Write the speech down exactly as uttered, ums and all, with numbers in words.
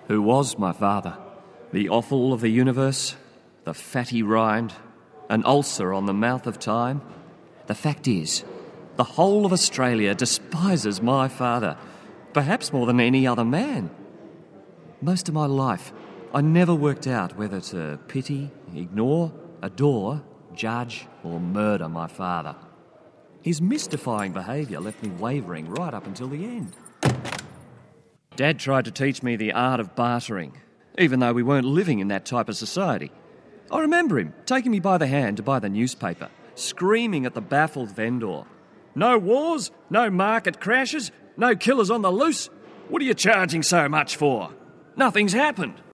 Who was my father? The offal of the universe? The fatty rind? An ulcer on the mouth of time? The fact is, the whole of Australia despises my father, perhaps more than any other man. Most of my life, I never worked out whether to pity, ignore, adore, judge or murder my father. His mystifying behaviour left me wavering right up until the end. Dad tried to teach me the art of bartering, even though we weren't living in that type of society. I remember him taking me by the hand to buy the newspaper, screaming at the baffled vendor, "No wars, no market crashes, no killers on the loose. What are you charging so much for? Nothing's happened."